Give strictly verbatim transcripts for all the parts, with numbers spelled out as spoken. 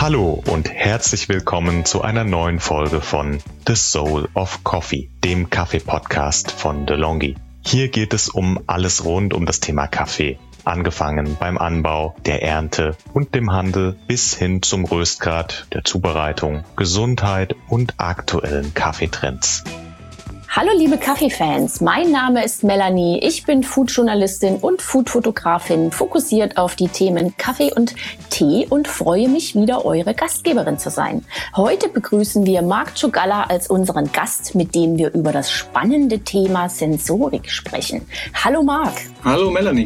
Hallo und herzlich willkommen zu einer neuen Folge von The Soul of Coffee, dem Kaffee-Podcast von DeLonghi. Hier geht es um alles rund um das Thema Kaffee, angefangen beim Anbau, der Ernte und dem Handel bis hin zum Röstgrad, der Zubereitung, Gesundheit und aktuellen Kaffeetrends. Hallo liebe Kaffeefans, mein Name ist Melanie, ich bin Food-Journalistin und Food-Fotografin, fokussiert auf die Themen Kaffee und Tee und freue mich, wieder eure Gastgeberin zu sein. Heute begrüßen wir Marc Czugalla als unseren Gast, mit dem wir über das spannende Thema Sensorik sprechen. Hallo Marc. Hallo Melanie.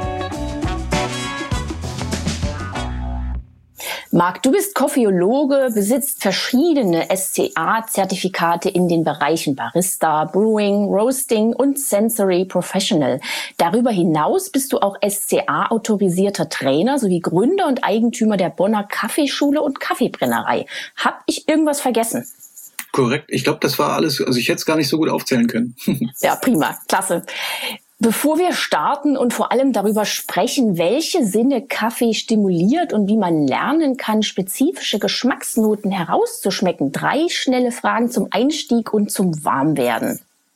Marc, du bist Koffeologe, besitzt verschiedene S C A-Zertifikate in den Bereichen Barista, Brewing, Roasting und Sensory Professional. Darüber hinaus bist du auch S C A-autorisierter Trainer sowie Gründer und Eigentümer der Bonner Kaffeeschule und Kaffeebrennerei. Hab ich irgendwas vergessen? Korrekt. Ich glaube, das war alles, also ich hätte es gar nicht so gut aufzählen können. Ja, prima. Klasse. Bevor wir starten und vor allem darüber sprechen, welche Sinne Kaffee stimuliert und wie man lernen kann, spezifische Geschmacksnoten herauszuschmecken, drei schnelle Fragen zum Einstieg und zum Warmwerden.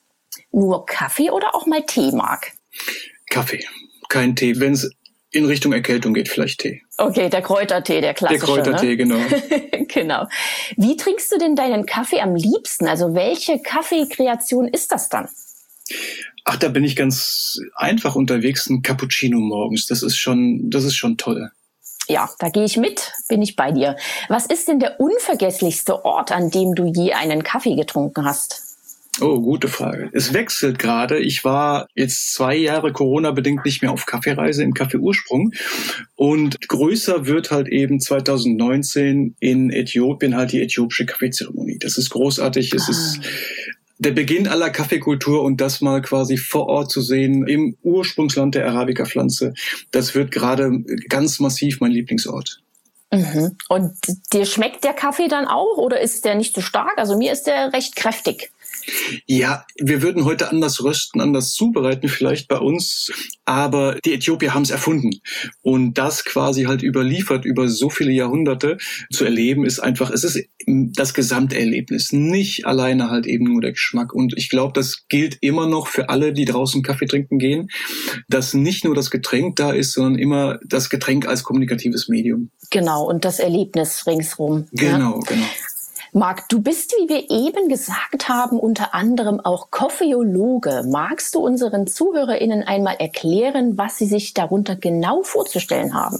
Nur Kaffee oder auch mal Tee, Marc? Kaffee, kein Tee. Wenn es in Richtung Erkältung geht, vielleicht Tee. Okay, der Kräutertee, der klassische. Der Kräutertee, ne? Genau. Genau. Wie trinkst du denn deinen Kaffee am liebsten? Also welche Kaffeekreation ist das dann? Ach, da bin ich ganz einfach unterwegs, ein Cappuccino morgens. Das ist schon, das ist schon toll. Ja, da gehe ich mit, bin ich bei dir. Was ist denn der unvergesslichste Ort, an dem du je einen Kaffee getrunken hast? Oh, gute Frage. Es wechselt gerade. Ich war jetzt zwei Jahre Corona-bedingt nicht mehr auf Kaffeereise im Café Ursprung. Und größer wird halt eben zwanzig neunzehn in Äthiopien halt die äthiopische Kaffeezeremonie. Das ist großartig. Es ah. ist der Beginn aller Kaffeekultur und das mal quasi vor Ort zu sehen im Ursprungsland der Arabica-Pflanze, das wird gerade ganz massiv mein Lieblingsort. Mhm. Und dir schmeckt der Kaffee dann auch oder ist der nicht so stark? Also mir ist der recht kräftig. Ja, wir würden heute anders rösten, anders zubereiten vielleicht bei uns, aber die Äthiopier haben es erfunden. Und das quasi halt überliefert über so viele Jahrhunderte zu erleben, ist einfach, es ist das Gesamterlebnis, nicht alleine halt eben nur der Geschmack. Und ich glaube, das gilt immer noch für alle, die draußen Kaffee trinken gehen, dass nicht nur das Getränk da ist, sondern immer das Getränk als kommunikatives Medium. Genau, und das Erlebnis ringsrum. Genau, ja. genau. Marc, du bist, wie wir eben gesagt haben, unter anderem auch Koffeologe. Magst du unseren ZuhörerInnen einmal erklären, was sie sich darunter genau vorzustellen haben?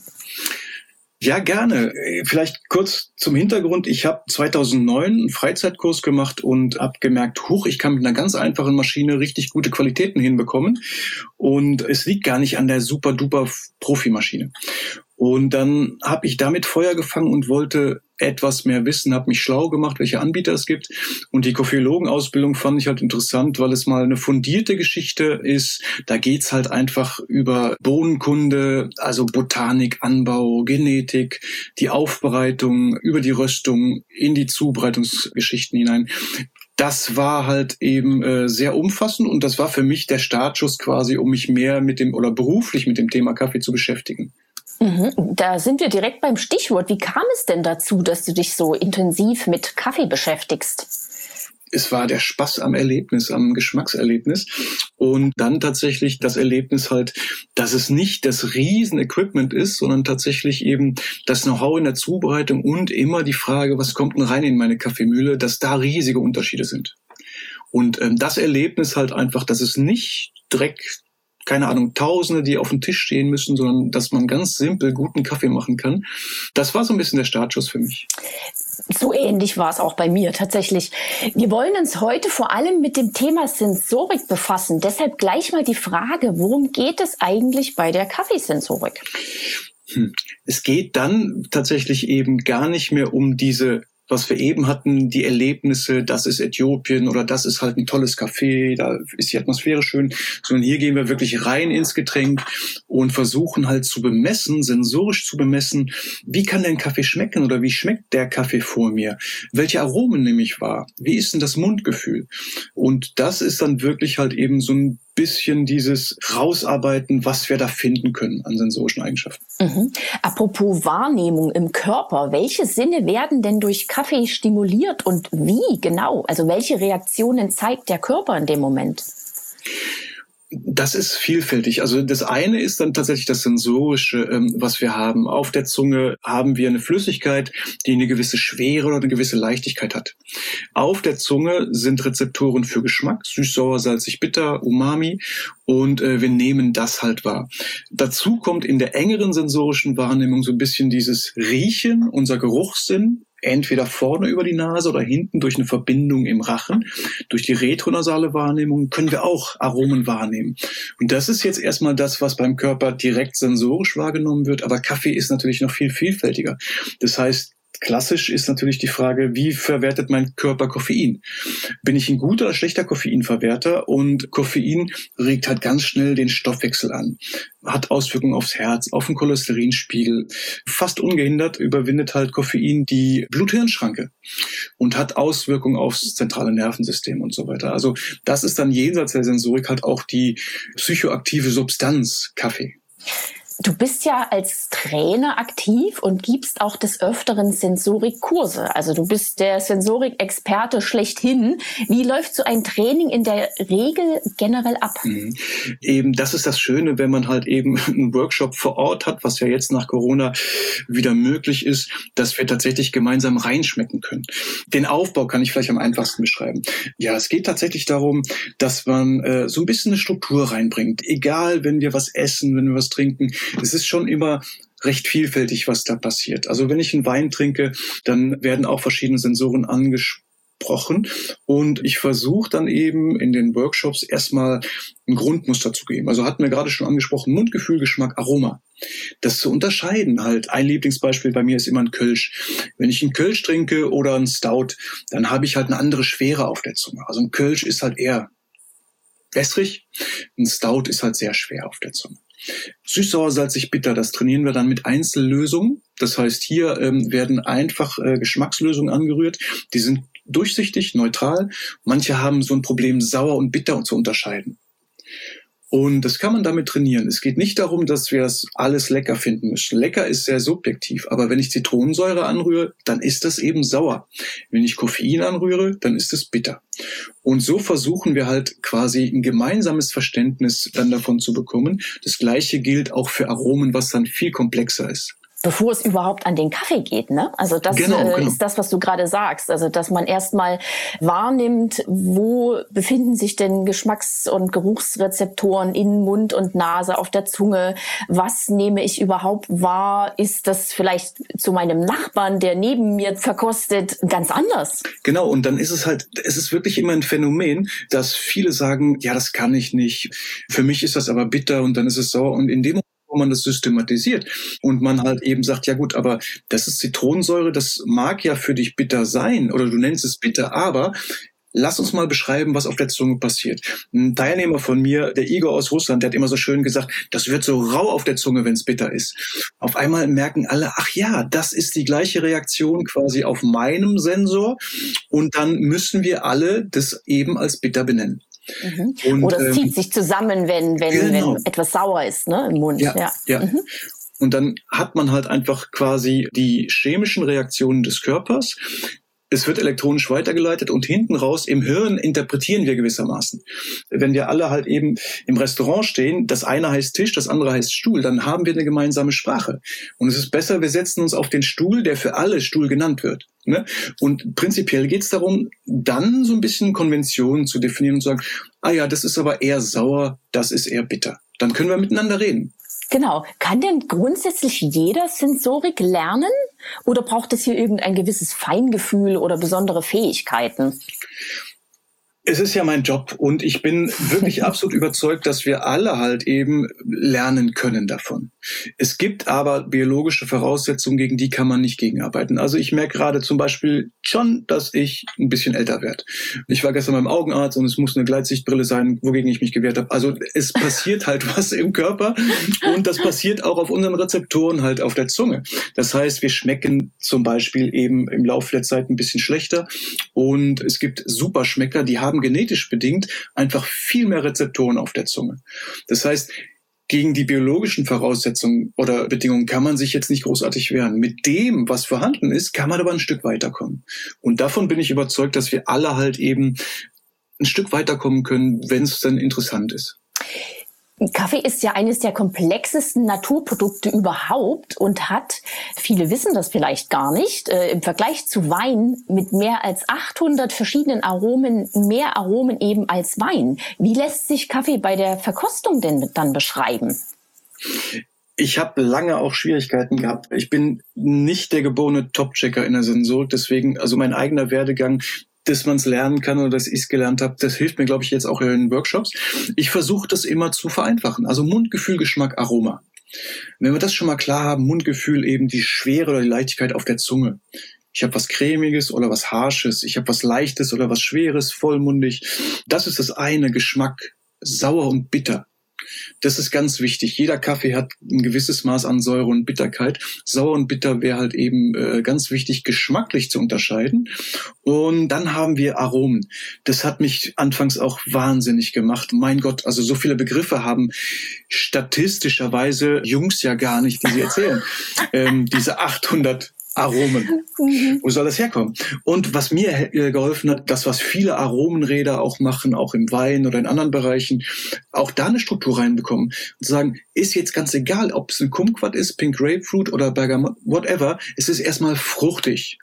Ja, gerne. Vielleicht kurz zum Hintergrund. Ich habe zweitausendneun einen Freizeitkurs gemacht und habe gemerkt, huch, ich kann mit einer ganz einfachen Maschine richtig gute Qualitäten hinbekommen. Und es liegt gar nicht an der super-duper Profimaschine. Und dann habe ich damit Feuer gefangen und wollte etwas mehr wissen, habe mich schlau gemacht, welche Anbieter es gibt. Und die Koffeologenausbildung fand ich halt interessant, weil es mal eine fundierte Geschichte ist. Da geht's halt einfach über Bohnenkunde, also Botanik, Anbau, Genetik, die Aufbereitung, über die Röstung in die Zubereitungsgeschichten hinein. Das war halt eben äh, sehr umfassend und das war für mich der Startschuss quasi, um mich mehr mit dem oder beruflich mit dem Thema Kaffee zu beschäftigen. Mhm. Da sind wir direkt beim Stichwort. Wie kam es denn dazu, dass du dich so intensiv mit Kaffee beschäftigst? Es war der Spaß am Erlebnis, am Geschmackserlebnis und dann tatsächlich das Erlebnis halt, dass es nicht das Riesen-Equipment ist, sondern tatsächlich eben das Know-how in der Zubereitung und immer die Frage, was kommt denn rein in meine Kaffeemühle, dass da riesige Unterschiede sind. Und ähm, das Erlebnis halt einfach, dass es nicht direkt keine Ahnung, Tausende, die auf dem Tisch stehen müssen, sondern dass man ganz simpel guten Kaffee machen kann. Das war so ein bisschen der Startschuss für mich. So ähnlich war es auch bei mir tatsächlich. Wir wollen uns heute vor allem mit dem Thema Sensorik befassen. Deshalb gleich mal die Frage, worum geht es eigentlich bei der Kaffeesensorik? Hm. Es geht dann tatsächlich eben gar nicht mehr um diese, was wir eben hatten, die Erlebnisse, das ist Äthiopien oder das ist halt ein tolles Café, da ist die Atmosphäre schön, sondern hier gehen wir wirklich rein ins Getränk und versuchen halt zu bemessen, sensorisch zu bemessen, wie kann denn Kaffee schmecken oder wie schmeckt der Kaffee vor mir? Welche Aromen nehme ich wahr? Wie ist denn das Mundgefühl? Und das ist dann wirklich halt eben so ein bisschen dieses Rausarbeiten, was wir da finden können an sensorischen Eigenschaften. Mhm. Apropos Wahrnehmung im Körper, welche Sinne werden denn durch Kaffee stimuliert und wie genau? Also welche Reaktionen zeigt der Körper in dem Moment? Das ist vielfältig. Also das eine ist dann tatsächlich das Sensorische, ähm, was wir haben. Auf der Zunge haben wir eine Flüssigkeit, die eine gewisse Schwere oder eine gewisse Leichtigkeit hat. Auf der Zunge sind Rezeptoren für Geschmack, süß, sauer, salzig, bitter, Umami, und äh, wir nehmen das halt wahr. Dazu kommt in der engeren sensorischen Wahrnehmung so ein bisschen dieses Riechen, unser Geruchssinn, entweder vorne über die Nase oder hinten durch eine Verbindung im Rachen. Durch die retronasale Wahrnehmung können wir auch Aromen wahrnehmen. Und das ist jetzt erstmal das, was beim Körper direkt sensorisch wahrgenommen wird. Aber Kaffee ist natürlich noch viel vielfältiger. Das heißt, klassisch ist natürlich die Frage, wie verwertet mein Körper Koffein? Bin ich ein guter oder schlechter Koffeinverwerter? Und Koffein regt halt ganz schnell den Stoffwechsel an, hat Auswirkungen aufs Herz, auf den Cholesterinspiegel. Fast ungehindert überwindet halt Koffein die Blut-Hirn-Schranke und hat Auswirkungen aufs zentrale Nervensystem und so weiter. Also das ist dann jenseits der Sensorik halt auch die psychoaktive Substanz Kaffee. Du bist ja als Trainer aktiv und gibst auch des Öfteren Sensorikkurse. Also du bist der Sensorik-Experte schlechthin. Wie läuft so ein Training in der Regel generell ab? Mhm. Eben, das ist das Schöne, wenn man halt eben einen Workshop vor Ort hat, was ja jetzt nach Corona wieder möglich ist, dass wir tatsächlich gemeinsam reinschmecken können. Den Aufbau kann ich vielleicht am einfachsten beschreiben. Ja, es geht tatsächlich darum, dass man äh, so ein bisschen eine Struktur reinbringt. Egal, wenn wir was essen, wenn wir was trinken, es ist schon immer recht vielfältig, was da passiert. Also wenn ich einen Wein trinke, dann werden auch verschiedene Sensoren angesprochen und ich versuche dann eben in den Workshops erstmal ein Grundmuster zu geben. Also hatten wir gerade schon angesprochen, Mundgefühl, Geschmack, Aroma. Das zu unterscheiden halt. Ein Lieblingsbeispiel bei mir ist immer ein Kölsch. Wenn ich einen Kölsch trinke oder einen Stout, dann habe ich halt eine andere Schwere auf der Zunge. Also ein Kölsch ist halt eher wässrig, ein Stout ist halt sehr schwer auf der Zunge. Süß, sauer, salzig, bitter, das trainieren wir dann mit Einzellösungen. Das heißt, hier ähm, werden einfach äh, Geschmackslösungen angerührt. Die sind durchsichtig, neutral. Manche haben so ein Problem, sauer und bitter zu unterscheiden. Und das kann man damit trainieren. Es geht nicht darum, dass wir das alles lecker finden müssen. Lecker ist sehr subjektiv. Aber wenn ich Zitronensäure anrühre, dann ist das eben sauer. Wenn ich Koffein anrühre, dann ist es bitter. Und so versuchen wir halt quasi ein gemeinsames Verständnis dann davon zu bekommen. Das Gleiche gilt auch für Aromen, was dann viel komplexer ist. Bevor es überhaupt an den Kaffee geht, ne? Also das genau, äh, genau. ist das, was du gerade sagst. Also dass man erstmal wahrnimmt, wo befinden sich denn Geschmacks- und Geruchsrezeptoren in Mund und Nase, auf der Zunge? Was nehme ich überhaupt wahr? Ist das vielleicht zu meinem Nachbarn, der neben mir verkostet, ganz anders? Genau, und dann ist es halt, es ist wirklich immer ein Phänomen, dass viele sagen, ja, das kann ich nicht. Für mich ist das aber bitter und dann ist es sauer. Und in dem wo man das systematisiert und man halt eben sagt, ja gut, aber das ist Zitronensäure, das mag ja für dich bitter sein oder du nennst es bitter, aber lass uns mal beschreiben, was auf der Zunge passiert. Ein Teilnehmer von mir, der Igor aus Russland, der hat immer so schön gesagt, das wird so rau auf der Zunge, wenn es bitter ist. Auf einmal merken alle, ach ja, das ist die gleiche Reaktion quasi auf meinem Sensor und dann müssen wir alle das eben als bitter benennen. Mhm. Und, Oder es zieht ähm, sich zusammen, wenn wenn, genau. wenn etwas sauer ist, ne, im Mund. Ja, ja. ja. Mhm. Und dann hat man halt einfach quasi die chemischen Reaktionen des Körpers. Es wird elektronisch weitergeleitet und hinten raus im Hirn interpretieren wir gewissermaßen. Wenn wir alle halt eben im Restaurant stehen, das eine heißt Tisch, das andere heißt Stuhl, dann haben wir eine gemeinsame Sprache. Und es ist besser, wir setzen uns auf den Stuhl, der für alle Stuhl genannt wird. Ne? Und prinzipiell geht es darum, dann so ein bisschen Konventionen zu definieren und zu sagen, ah ja, das ist aber eher sauer, das ist eher bitter. Dann können wir miteinander reden. Genau. Kann denn grundsätzlich jeder Sensorik lernen? Oder braucht es hier irgendein gewisses Feingefühl oder besondere Fähigkeiten? Es ist ja mein Job und ich bin wirklich absolut überzeugt, dass wir alle halt eben lernen können davon. Es gibt aber biologische Voraussetzungen, gegen die kann man nicht gegenarbeiten. Also ich merke gerade zum Beispiel schon, dass ich ein bisschen älter werde. Ich war gestern beim Augenarzt und es muss eine Gleitsichtbrille sein, wogegen ich mich gewehrt habe. Also es passiert halt was im Körper und das passiert auch auf unseren Rezeptoren halt auf der Zunge. Das heißt, wir schmecken zum Beispiel eben im Laufe der Zeit ein bisschen schlechter und es gibt Superschmecker, die haben genetisch bedingt einfach viel mehr Rezeptoren auf der Zunge. Das heißt, gegen die biologischen Voraussetzungen oder Bedingungen kann man sich jetzt nicht großartig wehren. Mit dem, was vorhanden ist, kann man aber ein Stück weiterkommen. Und davon bin ich überzeugt, dass wir alle halt eben ein Stück weiterkommen können, wenn es dann interessant ist. Kaffee ist ja eines der komplexesten Naturprodukte überhaupt und hat, viele wissen das vielleicht gar nicht, äh, im Vergleich zu Wein mit mehr als achthundert verschiedenen Aromen, mehr Aromen eben als Wein. Wie lässt sich Kaffee bei der Verkostung denn dann beschreiben? Ich habe lange auch Schwierigkeiten gehabt. Ich bin nicht der geborene Top-Checker in der Sensorik, deswegen, also mein eigener Werdegang, dass man es lernen kann oder dass ich es gelernt habe, das hilft mir, glaube ich, jetzt auch in Workshops. Ich versuche das immer zu vereinfachen. Also Mundgefühl, Geschmack, Aroma. Wenn wir das schon mal klar haben, Mundgefühl eben die Schwere oder die Leichtigkeit auf der Zunge. Ich habe was Cremiges oder was Harsches. Ich habe was Leichtes oder was Schweres, vollmundig. Das ist das eine. Geschmack, sauer und bitter. Das ist ganz wichtig. Jeder Kaffee hat ein gewisses Maß an Säure und Bitterkeit. Sauer und bitter wäre halt eben äh, ganz wichtig, geschmacklich zu unterscheiden. Und dann haben wir Aromen. Das hat mich anfangs auch wahnsinnig gemacht. Mein Gott, also so viele Begriffe haben statistischerweise Jungs ja gar nicht, die sie erzählen. ähm, diese achthundert Aromen. Mhm. Wo soll das herkommen? Und was mir geholfen hat, das, was viele Aromenräder auch machen, auch im Wein oder in anderen Bereichen, auch da eine Struktur reinbekommen und sagen, ist jetzt ganz egal, ob es ein Kumquat ist, Pink Grapefruit oder Bergamot, whatever, es ist erstmal fruchtig.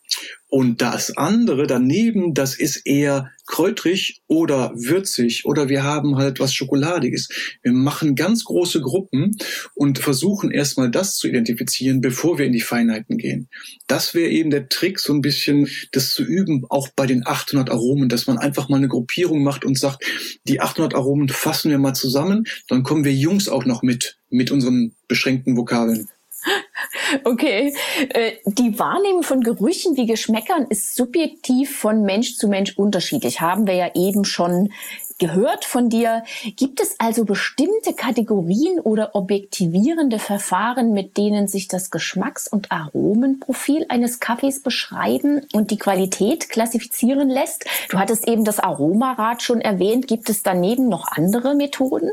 Und das andere daneben, das ist eher kräutrig oder würzig oder wir haben halt was Schokoladiges. Wir machen ganz große Gruppen und versuchen erstmal das zu identifizieren, bevor wir in die Feinheiten gehen. Das wäre eben der Trick, so ein bisschen das zu üben, auch bei den achthundert Aromen, dass man einfach mal eine Gruppierung macht und sagt, die achthundert Aromen fassen wir mal zusammen, dann kommen wir Jungs auch noch mit, mit unseren beschränkten Vokabeln. Okay, die Wahrnehmung von Gerüchen wie Geschmäckern ist subjektiv von Mensch zu Mensch unterschiedlich. Haben wir ja eben schon gehört von dir. Gibt es also bestimmte Kategorien oder objektivierende Verfahren, mit denen sich das Geschmacks- und Aromenprofil eines Kaffees beschreiben und die Qualität klassifizieren lässt? Du hattest eben das Aromarad schon erwähnt. Gibt es daneben noch andere Methoden?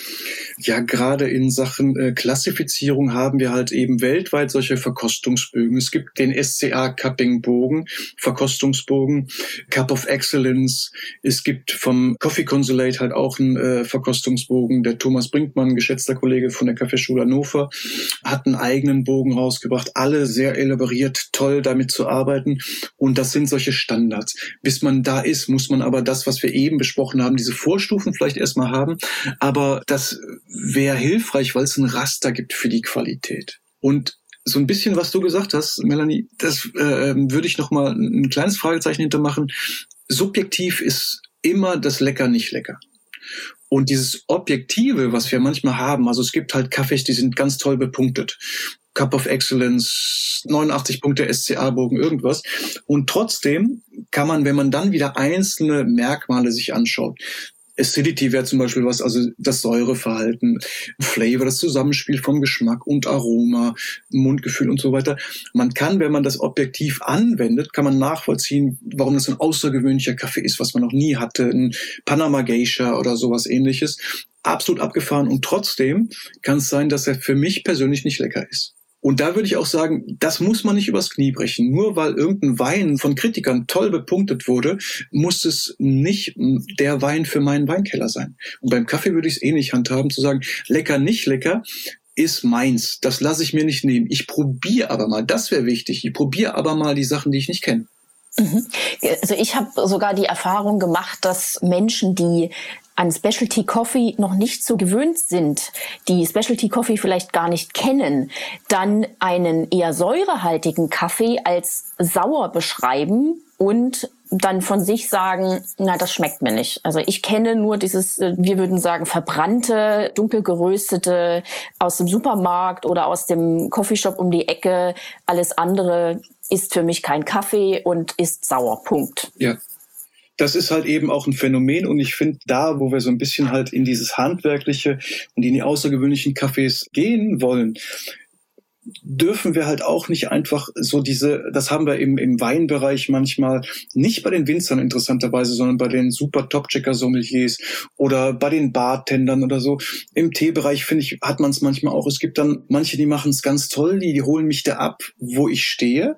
Ja, gerade in Sachen äh, Klassifizierung haben wir halt eben weltweit solche Verkostungsbögen. Es gibt den S C A-Cupping-Bogen, Verkostungsbogen, Cup of Excellence. Es gibt vom Coffee Consulate halt auch einen äh, Verkostungsbogen. Der Thomas Brinkmann, geschätzter Kollege von der Kaffeeschule Hannover, hat einen eigenen Bogen rausgebracht. Alle sehr elaboriert, toll damit zu arbeiten. Und das sind solche Standards. Bis man da ist, muss man aber das, was wir eben besprochen haben, diese Vorstufen vielleicht erstmal haben. Aber das wäre hilfreich, weil es ein Raster gibt für die Qualität. Und so ein bisschen, was du gesagt hast, Melanie, das äh, würde ich noch mal ein kleines Fragezeichen hintermachen. Subjektiv ist immer das Lecker nicht lecker. Und dieses Objektive, was wir manchmal haben, also es gibt halt Kaffees, die sind ganz toll bepunktet. Cup of Excellence, neunundachtzig Punkte S C A-Bogen, irgendwas. Und trotzdem kann man, wenn man dann wieder einzelne Merkmale sich anschaut, Acidity wäre zum Beispiel was, also das Säureverhalten, Flavor, das Zusammenspiel vom Geschmack und Aroma, Mundgefühl und so weiter. Man kann, wenn man das objektiv anwendet, kann man nachvollziehen, warum das ein außergewöhnlicher Kaffee ist, was man noch nie hatte, ein Panama Geisha oder sowas Ähnliches. Absolut abgefahren und trotzdem kann es sein, dass er für mich persönlich nicht lecker ist. Und da würde ich auch sagen, das muss man nicht übers Knie brechen. Nur weil irgendein Wein von Kritikern toll bepunktet wurde, muss es nicht der Wein für meinen Weinkeller sein. Und beim Kaffee würde ich es ähnlich handhaben, zu sagen, lecker, nicht lecker, ist meins. Das lasse ich mir nicht nehmen. Ich probiere aber mal, das wäre wichtig, ich probiere aber mal die Sachen, die ich nicht kenne. Also ich habe sogar die Erfahrung gemacht, dass Menschen, die an Specialty Coffee noch nicht so gewöhnt sind, die Specialty Coffee vielleicht gar nicht kennen, dann einen eher säurehaltigen Kaffee als sauer beschreiben und dann von sich sagen, na, das schmeckt mir nicht. Also ich kenne nur dieses, wir würden sagen, verbrannte, dunkel geröstete aus dem Supermarkt oder aus dem Coffeeshop um die Ecke. Alles andere ist für mich kein Kaffee und ist sauer. Punkt. Ja. Das ist halt eben auch ein Phänomen und ich finde, da, wo wir so ein bisschen halt in dieses Handwerkliche und in die außergewöhnlichen Cafés gehen wollen, dürfen wir halt auch nicht einfach so diese, das haben wir im, im Weinbereich manchmal, nicht bei den Winzern interessanterweise, sondern bei den super Top-Checker-Sommeliers oder bei den Bartendern oder so. Im Teebereich, finde ich, hat man es manchmal auch. Es gibt dann manche, die machen es ganz toll, die, die holen mich da ab, wo ich stehe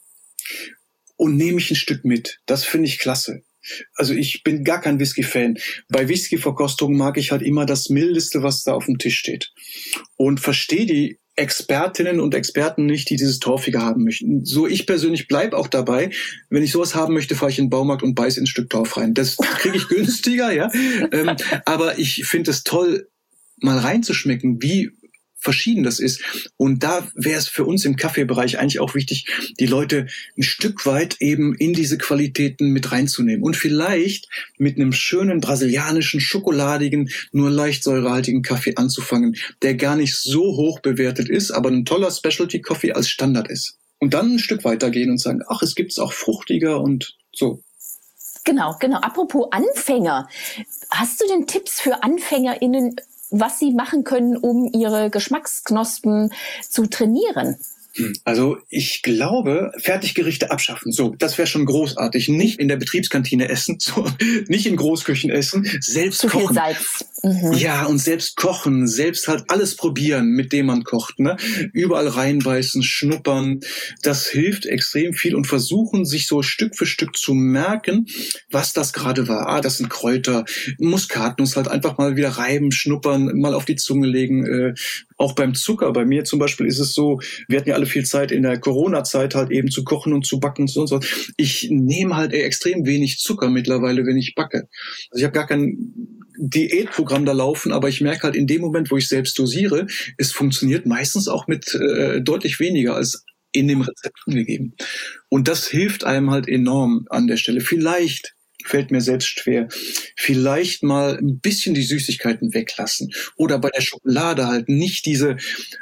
und nehme mich ein Stück mit. Das finde ich klasse. Also ich bin gar kein Whisky-Fan. Bei Whisky-Verkostungen mag ich halt immer das Mildeste, was da auf dem Tisch steht. Und verstehe die Expertinnen und Experten nicht, die dieses Torfige haben möchten. So, ich persönlich bleib auch dabei. Wenn ich sowas haben möchte, fahre ich in den Baumarkt und beiß in ein Stück Torf rein. Das kriege ich günstiger, ja. Ähm, aber ich finde es toll, mal reinzuschmecken, wie verschieden das ist. Und da wäre es für uns im Kaffeebereich eigentlich auch wichtig, die Leute ein Stück weit eben in diese Qualitäten mit reinzunehmen und vielleicht mit einem schönen brasilianischen, schokoladigen, nur leicht säurehaltigen Kaffee anzufangen, der gar nicht so hoch bewertet ist, aber ein toller Specialty-Coffee als Standard ist. Und dann ein Stück weitergehen und sagen, ach, es gibt's auch fruchtiger und so. Genau, genau. Apropos Anfänger. Hast du denn Tipps für AnfängerInnen, was sie machen können, um ihre Geschmacksknospen zu trainieren? Also ich glaube, Fertiggerichte abschaffen. So, das wäre schon großartig. Nicht in der Betriebskantine essen, so, nicht in Großküchen essen, selbst Zu kochen. viel Salz. Mhm. Ja, und selbst kochen, selbst halt alles probieren, mit dem man kocht, ne? Überall reinbeißen, schnuppern. Das hilft extrem viel und versuchen, sich so Stück für Stück zu merken, was das gerade war. Ah, das sind Kräuter, Muskatnuss, halt einfach mal wieder reiben, schnuppern, mal auf die Zunge legen. Äh, auch beim Zucker, bei mir zum Beispiel ist es so, wir hatten ja alle viel Zeit in der Corona-Zeit halt eben zu kochen und zu backen und so und so. Ich nehme halt extrem wenig Zucker mittlerweile, wenn ich backe. Also ich habe gar kein Diätprogramm da laufen, aber ich merke halt in dem Moment, wo ich selbst dosiere, es funktioniert meistens auch mit äh, deutlich weniger als in dem Rezept angegeben. Und das hilft einem halt enorm an der Stelle. Vielleicht fällt mir selbst schwer, vielleicht mal ein bisschen die Süßigkeiten weglassen oder bei der Schokolade halt nicht diese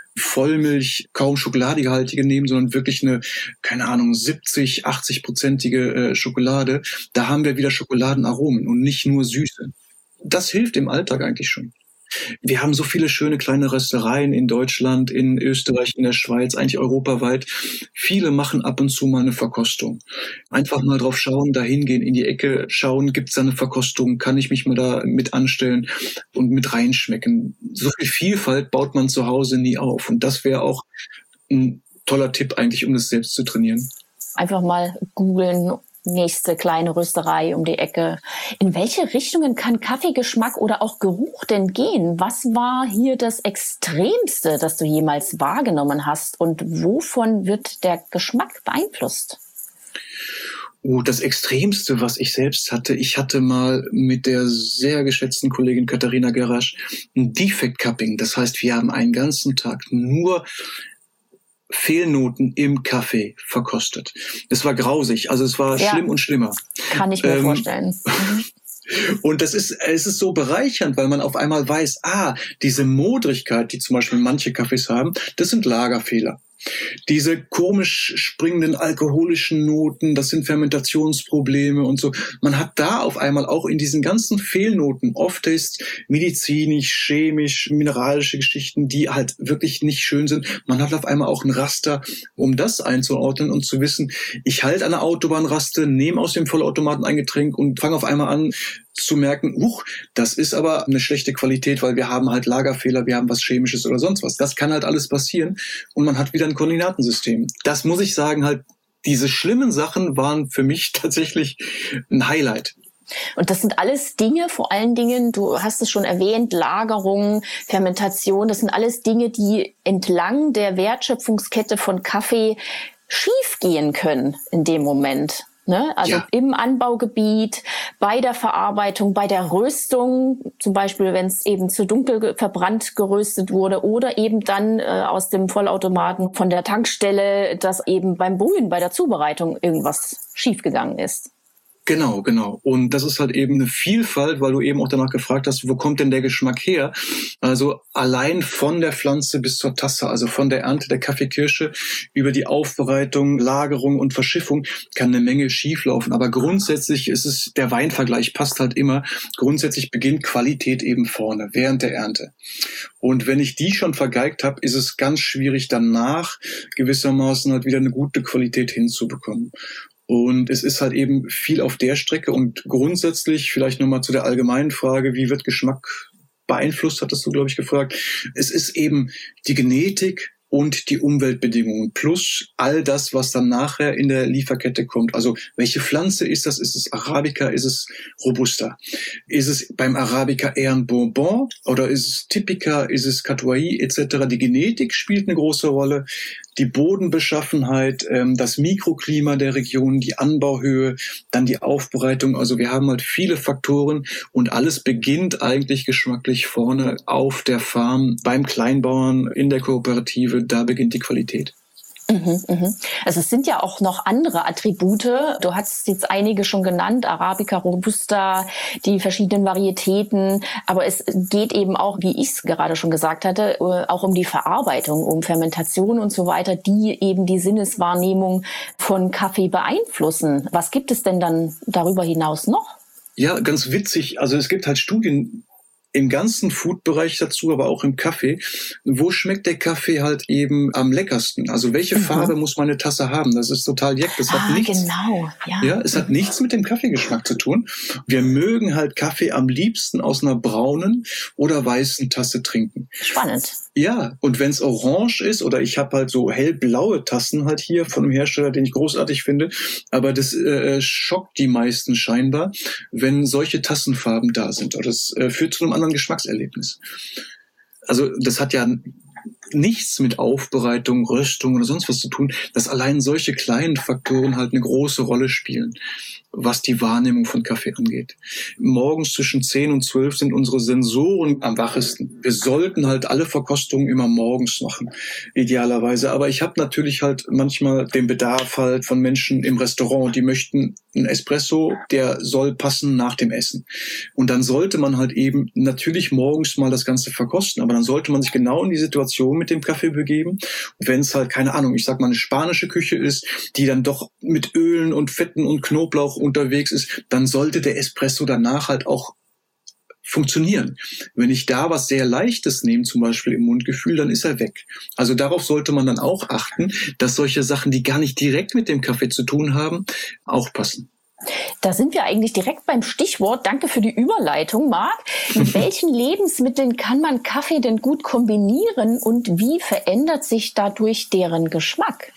Vollmilch, kaum schokoladehaltige nehmen, sondern wirklich eine, keine Ahnung, siebzig, achtzig-prozentige äh, Schokolade. Da haben wir wieder Schokoladenaromen und nicht nur Süße. Das hilft im Alltag eigentlich schon. Wir haben so viele schöne kleine Röstereien in Deutschland, in Österreich, in der Schweiz, eigentlich europaweit. Viele machen ab und zu mal eine Verkostung. Einfach mal drauf schauen, da hingehen, in die Ecke schauen, gibt's da eine Verkostung, kann ich mich mal da mit anstellen und mit reinschmecken. So viel Vielfalt baut man zu Hause nie auf. Und das wäre auch ein toller Tipp eigentlich, um das selbst zu trainieren. Einfach mal googeln. Nächste kleine Rösterei um die Ecke. In welche Richtungen kann Kaffeegeschmack oder auch Geruch denn gehen? Was war hier das Extremste, das du jemals wahrgenommen hast? Und wovon wird der Geschmack beeinflusst? Oh, das Extremste, was ich selbst hatte, ich hatte mal mit der sehr geschätzten Kollegin Katharina Gerasch ein Defect Cupping. Das heißt, wir haben einen ganzen Tag nur Fehlnoten im Kaffee verkostet. Es war grausig, also es war ja schlimm und schlimmer. Kann ich mir ähm, vorstellen. Und das ist, es ist so bereichernd, weil man auf einmal weiß, ah, diese Modrigkeit, die zum Beispiel manche Kaffees haben, das sind Lagerfehler. Diese komisch springenden alkoholischen Noten, das sind Fermentationsprobleme und so. Man hat da auf einmal auch in diesen ganzen Fehlnoten, oft ist medizinisch, chemisch, mineralische Geschichten, die halt wirklich nicht schön sind. Man hat auf einmal auch ein Raster, um das einzuordnen und zu wissen, ich halte an der Autobahnraste, nehme aus dem Vollautomaten ein Getränk und fange auf einmal an zu merken, huch, das ist aber eine schlechte Qualität, weil wir haben halt Lagerfehler, wir haben was Chemisches oder sonst was. Das kann halt alles passieren und man hat wieder ein Koordinatensystem. Das muss ich sagen, halt, diese schlimmen Sachen waren für mich tatsächlich ein Highlight. Und das sind alles Dinge, vor allen Dingen, du hast es schon erwähnt, Lagerung, Fermentation, das sind alles Dinge, die entlang der Wertschöpfungskette von Kaffee schief gehen können in dem Moment. Ne? Also ja. Im Anbaugebiet, bei der Verarbeitung, bei der Röstung, zum Beispiel, wenn es eben zu dunkel ge- verbrannt geröstet wurde oder eben dann äh, aus dem Vollautomaten von der Tankstelle, dass eben beim Brühen, bei der Zubereitung irgendwas schiefgegangen ist. Genau, genau. Und das ist halt eben eine Vielfalt, weil du eben auch danach gefragt hast, wo kommt denn der Geschmack her? Also allein von der Pflanze bis zur Tasse, also von der Ernte der Kaffeekirsche über die Aufbereitung, Lagerung und Verschiffung kann eine Menge schieflaufen. Aber grundsätzlich ist es, der Weinvergleich passt halt immer. Grundsätzlich beginnt Qualität eben vorne, während der Ernte. Und wenn ich die schon vergeigt habe, ist es ganz schwierig, danach gewissermaßen halt wieder eine gute Qualität hinzubekommen. Und es ist halt eben viel auf der Strecke und grundsätzlich, vielleicht nochmal zu der allgemeinen Frage, wie wird Geschmack beeinflusst, hattest du, glaube ich, gefragt. Es ist eben die Genetik und die Umweltbedingungen plus all das, was dann nachher in der Lieferkette kommt. Also welche Pflanze ist das? Ist es Arabica? Ist es Robusta? Ist es beim Arabica eher ein Bourbon oder ist es Typica? Ist es Catuai et cetera? Die Genetik spielt eine große Rolle. Die Bodenbeschaffenheit, das Mikroklima der Region, die Anbauhöhe, dann die Aufbereitung. Also wir haben halt viele Faktoren und alles beginnt eigentlich geschmacklich vorne auf der Farm, beim Kleinbauern, in der Kooperative. Da beginnt die Qualität. Mhm, mhm. Also es sind ja auch noch andere Attribute. Du hast jetzt einige schon genannt, Arabica, Robusta, die verschiedenen Varietäten. Aber es geht eben auch, wie ich es gerade schon gesagt hatte, auch um die Verarbeitung, um Fermentation und so weiter, die eben die Sinneswahrnehmung von Kaffee beeinflussen. Was gibt es denn dann darüber hinaus noch? Ja, ganz witzig. Also es gibt halt Studien im ganzen Food-Bereich dazu, aber auch im Kaffee. Wo schmeckt der Kaffee halt eben am leckersten? Also welche mhm. Farbe muss meine Tasse haben? Das ist total jeck. Das ah, hat nichts. Genau. Ja. ja, es hat nichts mit dem Kaffeegeschmack zu tun. Wir mögen halt Kaffee am liebsten aus einer braunen oder weißen Tasse trinken. Spannend. Ja, und wenn es orange ist oder ich habe halt so hellblaue Tassen halt hier von einem Hersteller, den ich großartig finde, aber das äh, schockt die meisten scheinbar, wenn solche Tassenfarben da sind. Oder das äh, führt zu einem anderen Geschmackserlebnis. Also das hat ja nichts mit Aufbereitung, Röstung oder sonst was zu tun, dass allein solche kleinen Faktoren halt eine große Rolle spielen, was die Wahrnehmung von Kaffee angeht. Morgens zwischen zehn und zwölf sind unsere Sensoren am wachesten. Wir sollten halt alle Verkostungen immer morgens machen, idealerweise. Aber ich habe natürlich halt manchmal den Bedarf halt von Menschen im Restaurant, die möchten einen Espresso, der soll passen nach dem Essen. Und dann sollte man halt eben natürlich morgens mal das Ganze verkosten, aber dann sollte man sich genau in die Situation mit dem Kaffee begeben. Und wenn es halt, keine Ahnung, ich sag mal eine spanische Küche ist, die dann doch mit Ölen und Fetten und Knoblauch unterwegs ist, dann sollte der Espresso danach halt auch funktionieren. Wenn ich da was sehr Leichtes nehme, zum Beispiel im Mundgefühl, dann ist er weg. Also darauf sollte man dann auch achten, dass solche Sachen, die gar nicht direkt mit dem Kaffee zu tun haben, auch passen. Da sind wir eigentlich direkt beim Stichwort. Danke für die Überleitung, Marc. Mit welchen Lebensmitteln kann man Kaffee denn gut kombinieren und wie verändert sich dadurch deren Geschmack?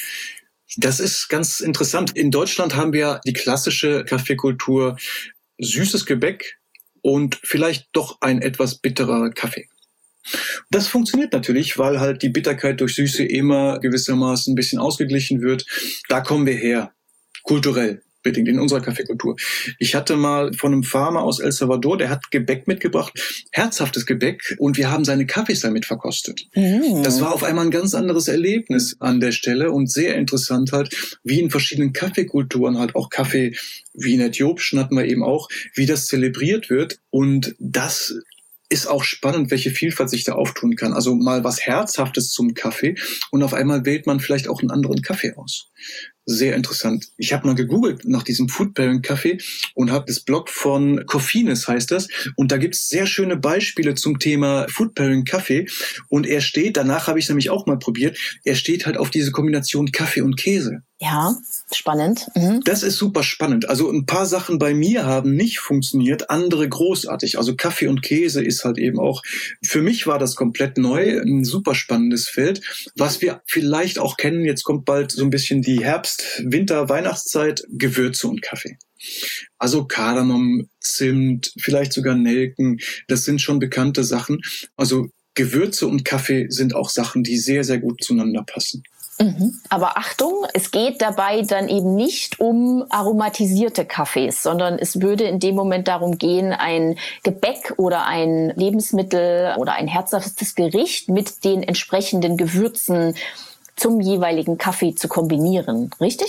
Das ist ganz interessant. In Deutschland haben wir die klassische Kaffeekultur, süßes Gebäck und vielleicht doch ein etwas bitterer Kaffee. Das funktioniert natürlich, weil halt die Bitterkeit durch Süße immer gewissermaßen ein bisschen ausgeglichen wird. Da kommen wir her, kulturell bedingt in unserer Kaffeekultur. Ich hatte mal von einem Farmer aus El Salvador, der hat Gebäck mitgebracht, herzhaftes Gebäck, und wir haben seine Kaffees damit verkostet. Mm. Das war auf einmal ein ganz anderes Erlebnis an der Stelle und sehr interessant halt, wie in verschiedenen Kaffeekulturen halt auch Kaffee, wie in Äthiopien hatten wir eben auch, wie das zelebriert wird, und das ist auch spannend, welche Vielfalt sich da auftun kann. Also mal was Herzhaftes zum Kaffee und auf einmal wählt man vielleicht auch einen anderen Kaffee aus. Sehr interessant. Ich habe mal gegoogelt nach diesem Food-Pairing-Kaffee und habe das Blog von Coffines, heißt das. Und da gibt's sehr schöne Beispiele zum Thema Food-Pairing-Kaffee. Und er steht, danach habe ich es nämlich auch mal probiert, er steht halt auf diese Kombination Kaffee und Käse. Ja, spannend. Mhm. Das ist super spannend. Also ein paar Sachen bei mir haben nicht funktioniert, andere großartig. Also Kaffee und Käse ist halt eben auch, für mich war das komplett neu, ein super spannendes Feld. Was wir vielleicht auch kennen, jetzt kommt bald so ein bisschen die Herbst, Winter, Weihnachtszeit, Gewürze und Kaffee. Also Kardamom, Zimt, vielleicht sogar Nelken, das sind schon bekannte Sachen. Also Gewürze und Kaffee sind auch Sachen, die sehr, sehr gut zueinander passen. Mhm. Aber Achtung, es geht dabei dann eben nicht um aromatisierte Kaffees, sondern es würde in dem Moment darum gehen, ein Gebäck oder ein Lebensmittel oder ein herzhaftes Gericht mit den entsprechenden Gewürzen zum jeweiligen Kaffee zu kombinieren, richtig?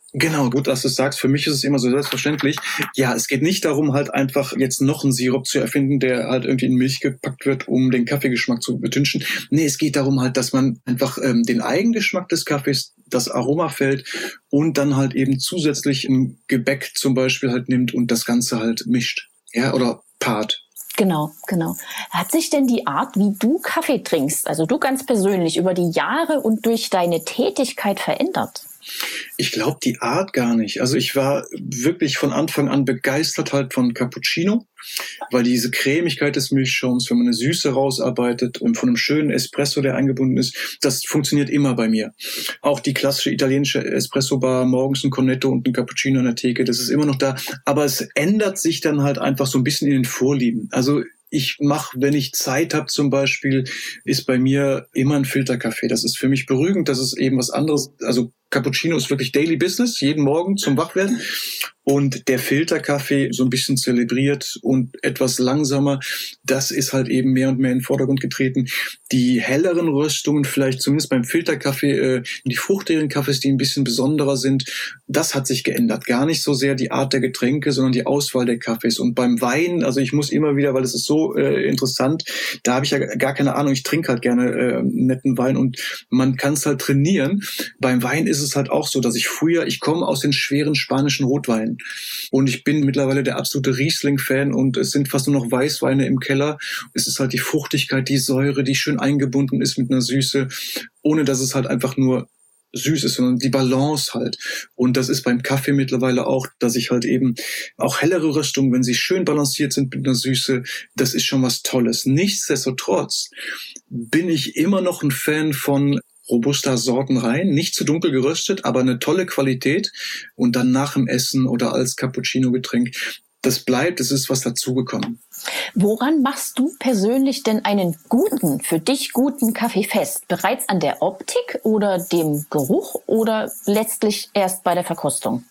Genau, gut, dass du es sagst. Für mich ist es immer so selbstverständlich. Ja, es geht nicht darum, halt einfach jetzt noch einen Sirup zu erfinden, der halt irgendwie in Milch gepackt wird, um den Kaffeegeschmack zu betünchen. Nee, es geht darum halt, dass man einfach ähm, den Eigengeschmack des Kaffees, das Aromafeld und dann halt eben zusätzlich ein Gebäck zum Beispiel halt nimmt und das Ganze halt mischt. Ja, oder paart. Genau, genau. Hat sich denn die Art, wie du Kaffee trinkst, also du ganz persönlich, über die Jahre und durch deine Tätigkeit verändert? Ich glaube, die Art gar nicht. Also ich war wirklich von Anfang an begeistert halt von Cappuccino, weil diese Cremigkeit des Milchschaums, wenn man eine Süße rausarbeitet und von einem schönen Espresso, der eingebunden ist, das funktioniert immer bei mir. Auch die klassische italienische Espresso-Bar, morgens ein Cornetto und ein Cappuccino in der Theke, das ist immer noch da. Aber es ändert sich dann halt einfach so ein bisschen in den Vorlieben. Also ich mache, wenn ich Zeit habe zum Beispiel, ist bei mir immer ein Filterkaffee. Das ist für mich beruhigend, das ist eben was anderes. Also Cappuccino ist wirklich Daily Business, jeden Morgen zum Wachwerden. Und der Filterkaffee so ein bisschen zelebriert und etwas langsamer, das ist halt eben mehr und mehr in den Vordergrund getreten. Die helleren Röstungen, vielleicht zumindest beim Filterkaffee, äh, die fruchtigeren Kaffees, die ein bisschen besonderer sind, das hat sich geändert. Gar nicht so sehr die Art der Getränke, sondern die Auswahl der Kaffees. Und beim Wein, also ich muss immer wieder, weil es ist so äh, interessant, da habe ich ja gar keine Ahnung, ich trinke halt gerne äh, netten Wein und man kann es halt trainieren. Beim Wein ist es halt auch so, dass ich früher, ich komme aus den schweren spanischen Rotweinen. Und ich bin mittlerweile der absolute Riesling-Fan und es sind fast nur noch Weißweine im Keller. Es ist halt die Fruchtigkeit, die Säure, die schön eingebunden ist mit einer Süße, ohne dass es halt einfach nur süß ist, sondern die Balance halt. Und das ist beim Kaffee mittlerweile auch, dass ich halt eben auch hellere Röstungen, wenn sie schön balanciert sind mit einer Süße, das ist schon was Tolles. Nichtsdestotrotz bin ich immer noch ein Fan von robuster Sorten rein, nicht zu dunkel geröstet, aber eine tolle Qualität und dann nach dem Essen oder als Cappuccino-Getränk. Das bleibt, es ist was dazugekommen. Woran machst du persönlich denn einen guten, für dich guten Kaffee fest? Bereits an der Optik oder dem Geruch oder letztlich erst bei der Verkostung?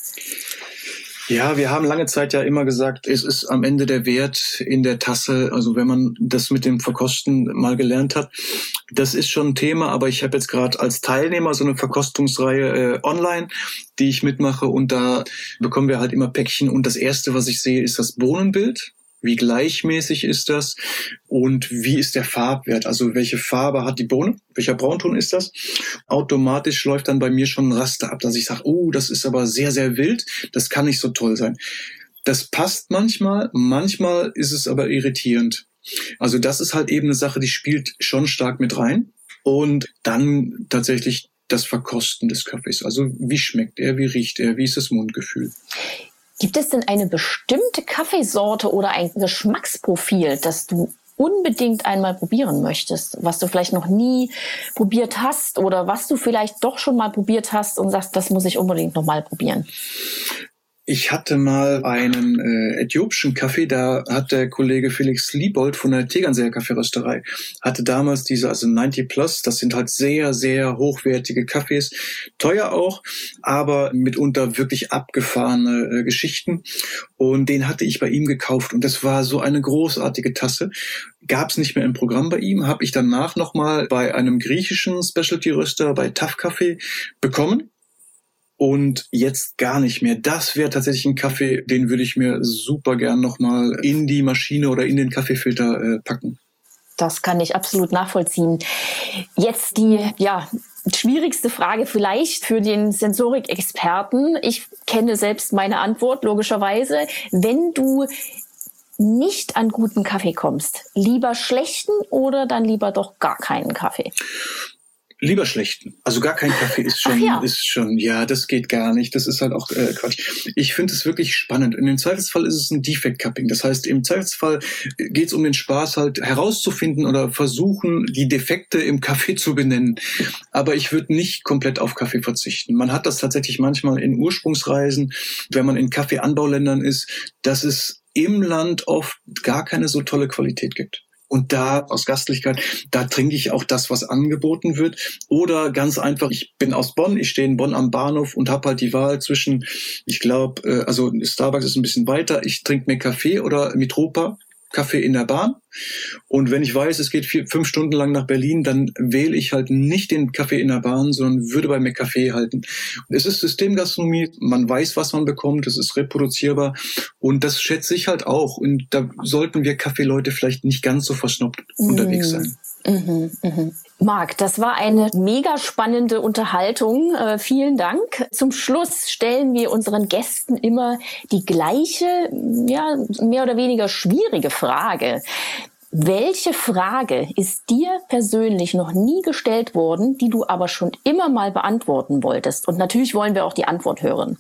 Ja, wir haben lange Zeit ja immer gesagt, es ist am Ende der Wert in der Tasse. Also wenn man das mit dem Verkosten mal gelernt hat, das ist schon ein Thema. Aber ich habe jetzt gerade als Teilnehmer so eine Verkostungsreihe äh, online, die ich mitmache. Und da bekommen wir halt immer Päckchen. Und das Erste, was ich sehe, ist das Bohnenbild. Wie gleichmäßig ist das und wie ist der Farbwert? Also welche Farbe hat die Bohne? Welcher Braunton ist das? Automatisch läuft dann bei mir schon ein Raster ab, dass ich sage, oh, das ist aber sehr, sehr wild. Das kann nicht so toll sein. Das passt manchmal, manchmal ist es aber irritierend. Also das ist halt eben eine Sache, die spielt schon stark mit rein. Und dann tatsächlich das Verkosten des Kaffees. Also wie schmeckt er, wie riecht er, wie ist das Mundgefühl? Gibt es denn eine bestimmte Kaffeesorte oder ein Geschmacksprofil, das du unbedingt einmal probieren möchtest, was du vielleicht noch nie probiert hast oder was du vielleicht doch schon mal probiert hast und sagst, das muss ich unbedingt noch mal probieren? Ich hatte mal einen äh, äthiopischen Kaffee, da hat der Kollege Felix Liebold von der Tegernseer Kaffeerösterei, hatte damals diese, also neunzig plus, das sind halt sehr, sehr hochwertige Kaffees, teuer auch, aber mitunter wirklich abgefahrene äh, Geschichten. Und den hatte ich bei ihm gekauft und das war so eine großartige Tasse. Gab es nicht mehr im Programm bei ihm, habe ich danach nochmal bei einem griechischen Specialty-Röster, bei Taf Kaffee, bekommen. Und jetzt gar nicht mehr. Das wäre tatsächlich ein Kaffee, den würde ich mir super gern nochmal in die Maschine oder in den Kaffeefilter äh, packen. Das kann ich absolut nachvollziehen. Jetzt die, ja, schwierigste Frage vielleicht für den Sensorik-Experten. Ich kenne selbst meine Antwort, logischerweise. Wenn du nicht an guten Kaffee kommst, lieber schlechten oder dann lieber doch gar keinen Kaffee? Lieber schlechten. Also gar kein Kaffee ist schon, ja. ist schon, ja, das geht gar nicht. Das ist halt auch äh, Quatsch. Ich finde es wirklich spannend. In dem Zweifelsfall ist es ein Defect-Cupping. Das heißt, im Zweifelsfall geht es um den Spaß halt herauszufinden oder versuchen, die Defekte im Kaffee zu benennen. Aber ich würde nicht komplett auf Kaffee verzichten. Man hat das tatsächlich manchmal in Ursprungsreisen, wenn man in Kaffeeanbauländern ist, dass es im Land oft gar keine so tolle Qualität gibt. Und da, aus Gastlichkeit, da trinke ich auch das, was angeboten wird. Oder ganz einfach, ich bin aus Bonn, ich stehe in Bonn am Bahnhof und habe halt die Wahl zwischen, ich glaube, also Starbucks ist ein bisschen weiter, ich trinke mir Kaffee oder Mitropa. Kaffee in der Bahn. Und wenn ich weiß, es geht vier, fünf Stunden lang nach Berlin, dann wähle ich halt nicht den Kaffee in der Bahn, sondern würde bei McCafé halten. Es ist Systemgastronomie, man weiß, was man bekommt, es ist reproduzierbar und das schätze ich halt auch. Und da sollten wir Kaffeeleute vielleicht nicht ganz so verschnuppt mm. unterwegs sein. Mhm, mhm. Marc, das war eine mega spannende Unterhaltung. Äh, vielen Dank. Zum Schluss stellen wir unseren Gästen immer die gleiche, ja, mehr oder weniger schwierige Frage. Welche Frage ist dir persönlich noch nie gestellt worden, die du aber schon immer mal beantworten wolltest? Und natürlich wollen wir auch die Antwort hören.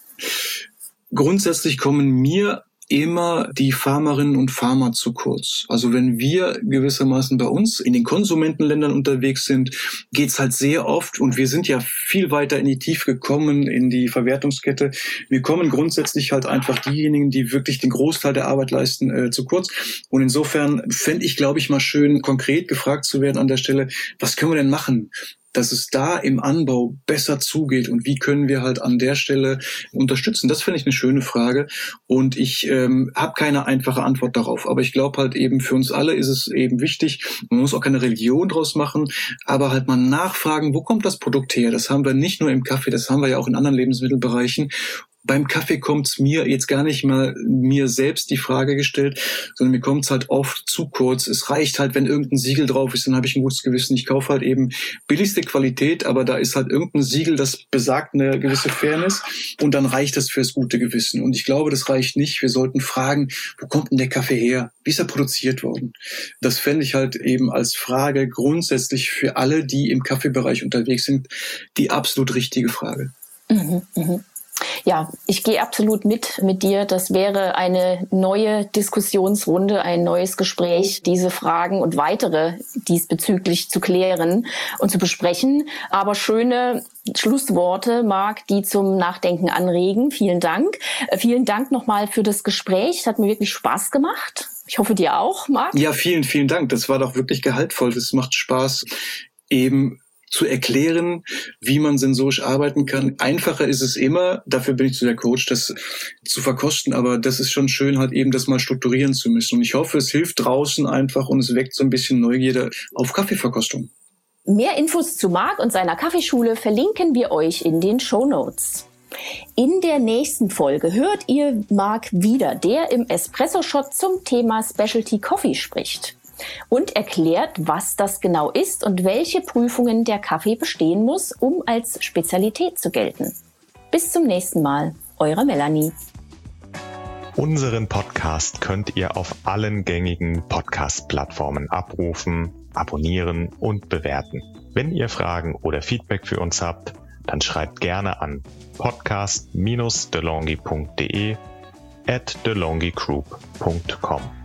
Grundsätzlich kommen mir immer die Farmerinnen und Farmer zu kurz. Also wenn wir gewissermaßen bei uns in den Konsumentenländern unterwegs sind, geht's halt sehr oft, und wir sind ja viel weiter in die Tiefe gekommen, in die Verwertungskette. Wir kommen grundsätzlich halt einfach diejenigen, die wirklich den Großteil der Arbeit leisten, äh, zu kurz. Und insofern fände ich, glaube ich, mal schön, konkret gefragt zu werden an der Stelle, was können wir denn machen, dass es da im Anbau besser zugeht und wie können wir halt an der Stelle unterstützen? Das finde ich eine schöne Frage und ich ähm, habe keine einfache Antwort darauf. Aber ich glaube halt eben, für uns alle ist es eben wichtig, man muss auch keine Religion draus machen, aber halt mal nachfragen, wo kommt das Produkt her? Das haben wir nicht nur im Kaffee, das haben wir ja auch in anderen Lebensmittelbereichen. Beim Kaffee kommt's mir jetzt gar nicht mal mir selbst die Frage gestellt, sondern mir kommt's halt oft zu kurz. Es reicht halt, wenn irgendein Siegel drauf ist, dann habe ich ein gutes Gewissen. Ich kaufe halt eben billigste Qualität, aber da ist halt irgendein Siegel, das besagt eine gewisse Fairness und dann reicht das fürs gute Gewissen. Und ich glaube, das reicht nicht. Wir sollten fragen, wo kommt denn der Kaffee her? Wie ist er produziert worden? Das fände ich halt eben als Frage grundsätzlich für alle, die im Kaffeebereich unterwegs sind, die absolut richtige Frage. Mhm, mhm. Ja, ich gehe absolut mit mit dir. Das wäre eine neue Diskussionsrunde, ein neues Gespräch, diese Fragen und weitere diesbezüglich zu klären und zu besprechen. Aber schöne Schlussworte, Marc, die zum Nachdenken anregen. Vielen Dank. Äh, vielen Dank nochmal für das Gespräch. Es hat mir wirklich Spaß gemacht. Ich hoffe, dir auch, Marc. Ja, vielen, vielen Dank. Das war doch wirklich gehaltvoll. Das macht Spaß, eben zu erklären, wie man sensorisch arbeiten kann. Einfacher ist es immer, dafür bin ich zu der Coach, das zu verkosten, aber das ist schon schön, halt eben das mal strukturieren zu müssen. Und ich hoffe, es hilft draußen einfach und es weckt so ein bisschen Neugierde auf Kaffeeverkostung. Mehr Infos zu Marc und seiner Kaffeeschule verlinken wir euch in den Shownotes. In der nächsten Folge hört ihr Marc wieder, der im Espresso-Shot zum Thema Specialty Coffee spricht und erklärt, was das genau ist und welche Prüfungen der Kaffee bestehen muss, um als Spezialität zu gelten. Bis zum nächsten Mal, eure Melanie. Unseren Podcast könnt ihr auf allen gängigen Podcast-Plattformen abrufen, abonnieren und bewerten. Wenn ihr Fragen oder Feedback für uns habt, dann schreibt gerne an podcast dash delonghi punkt de at delonghi group punkt com.